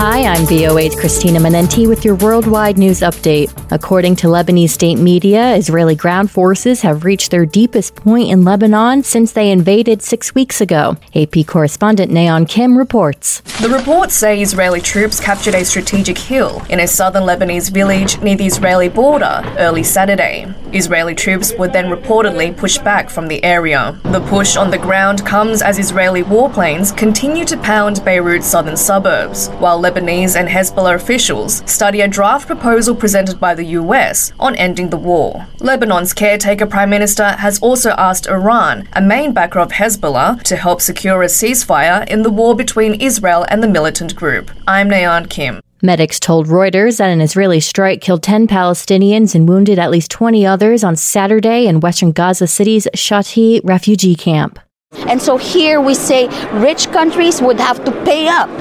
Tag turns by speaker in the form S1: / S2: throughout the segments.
S1: Hi, I'm VOA's Christina Manenti with your worldwide news update. According to Lebanese state media, Israeli ground forces have reached their deepest point in Lebanon since they invaded 6 weeks ago. AP correspondent Nayeon Kim reports.
S2: The reports say Israeli troops captured a strategic hill in a southern Lebanese village near the Israeli border early Saturday. Israeli troops were then reportedly pushed back from the area. The push on the ground comes as Israeli warplanes continue to pound Beirut's southern suburbs, while Lebanese and Hezbollah officials study a draft proposal presented by the US on ending the war. Lebanon's caretaker prime minister has also asked Iran, a main backer of Hezbollah, to help secure a ceasefire in the war between Israel and the militant group. I'm Nayeon Kim.
S1: Medics told Reuters that an Israeli strike killed 10 Palestinians and wounded at least 20 others on Saturday in western Gaza City's Shati refugee camp.
S3: And so here we say rich countries would have to pay up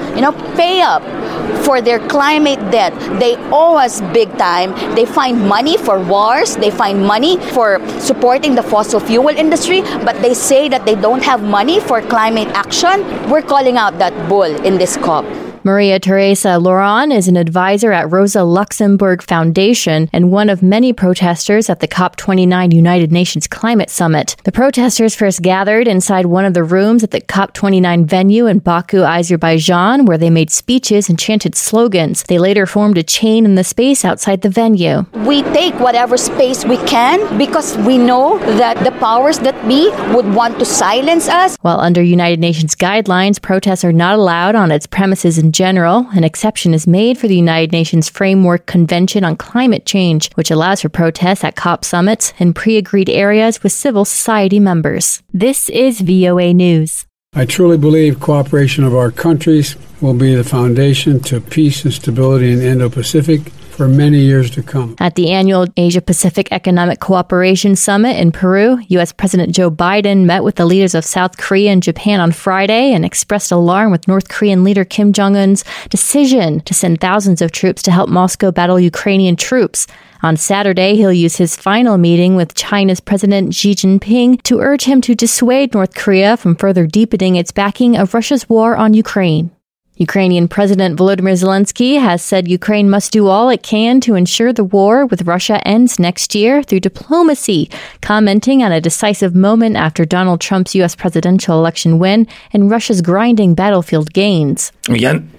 S3: for their climate debt. They owe us big time. They find money for wars. They find money for supporting the fossil fuel industry, but they say that they don't have money for climate action. We're calling out that bull in this COP.
S1: Maria Teresa Laurent is an advisor at Rosa Luxemburg Foundation and one of many protesters at the COP29 United Nations Climate Summit. The protesters first gathered inside one of the rooms at the COP29 venue in Baku, Azerbaijan, where they made speeches and chanted slogans. They later formed a chain in the space outside the venue.
S3: We take whatever space we can because we know that the powers that be would want to silence us.
S1: While under United Nations guidelines, protests are not allowed on its premises in general, an exception is made for the United Nations Framework Convention on Climate Change, which allows for protests at COP summits in pre-agreed areas with civil society members. This is VOA News.
S4: I truly believe cooperation of our countries will be the foundation to peace and stability in the Indo-Pacific for many years to come.
S1: At the annual Asia-Pacific Economic Cooperation Summit in Peru, U.S. President Joe Biden met with the leaders of South Korea and Japan on Friday and expressed alarm with North Korean leader Kim Jong-un's decision to send thousands of troops to help Moscow battle Ukrainian troops. On Saturday, he'll use his final meeting with China's President Xi Jinping to urge him to dissuade North Korea from further deepening its backing of Russia's war on Ukraine. Ukrainian President Volodymyr Zelensky has said Ukraine must do all it can to ensure the war with Russia ends next year through diplomacy, commenting on a decisive moment after Donald Trump's U.S. presidential election win and Russia's grinding battlefield gains. I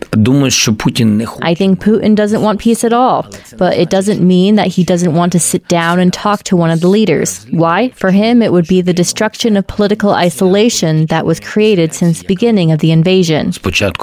S1: think Putin doesn't want peace at all, but it doesn't mean that he doesn't want to sit down and talk to one of the leaders. Why? For him, it would be the destruction of political isolation that was created since the beginning of the invasion.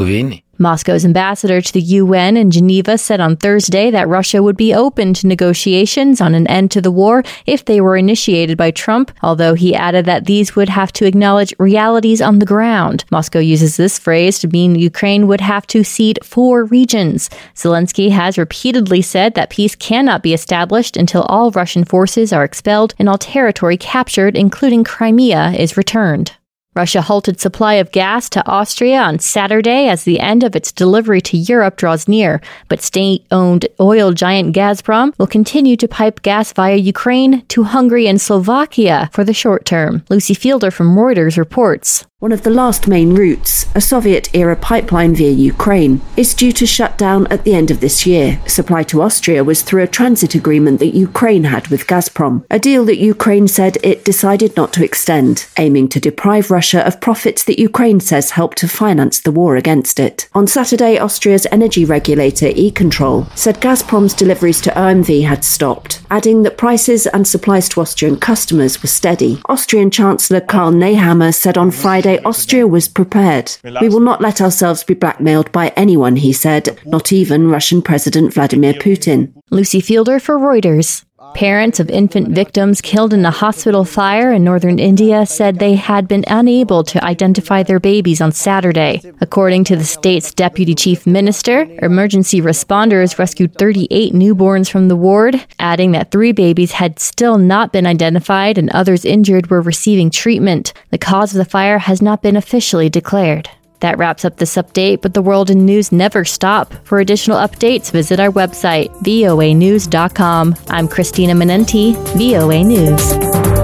S1: Moscow's ambassador to the UN in Geneva said on Thursday that Russia would be open to negotiations on an end to the war if they were initiated by Trump, although he added that these would have to acknowledge realities on the ground. Moscow uses this phrase to mean Ukraine would have to cede 4 regions. Zelensky has repeatedly said that peace cannot be established until all Russian forces are expelled and all territory captured, including Crimea, is returned. Russia halted supply of gas to Austria on Saturday as the end of its delivery to Europe draws near, but state-owned oil giant Gazprom will continue to pipe gas via Ukraine to Hungary and Slovakia for the short term. Lucy Fielder from Reuters reports.
S5: One of the last main routes, a Soviet-era pipeline via Ukraine, is due to shut down at the end of this year. Supply to Austria was through a transit agreement that Ukraine had with Gazprom, a deal that Ukraine said it decided not to extend, aiming to deprive Russia of profits that Ukraine says helped to finance the war against it. On Saturday, Austria's energy regulator, E-Control, said Gazprom's deliveries to OMV had stopped, adding that prices and supplies to Austrian customers were steady. Austrian Chancellor Karl Nehammer said on Friday Austria was prepared. We will not let ourselves be blackmailed by anyone, he said, not even Russian President Vladimir Putin.
S1: Lucy Fielder for Reuters. Parents of infant victims killed in a hospital fire in northern India said they had been unable to identify their babies on Saturday. According to the state's deputy chief minister, emergency responders rescued 38 newborns from the ward, adding that 3 babies had still not been identified and others injured were receiving treatment. The cause of the fire has not been officially declared. That wraps up this update, but the world in news never stop. For additional updates, visit our website, voanews.com. I'm Christina Manenti, VOA News.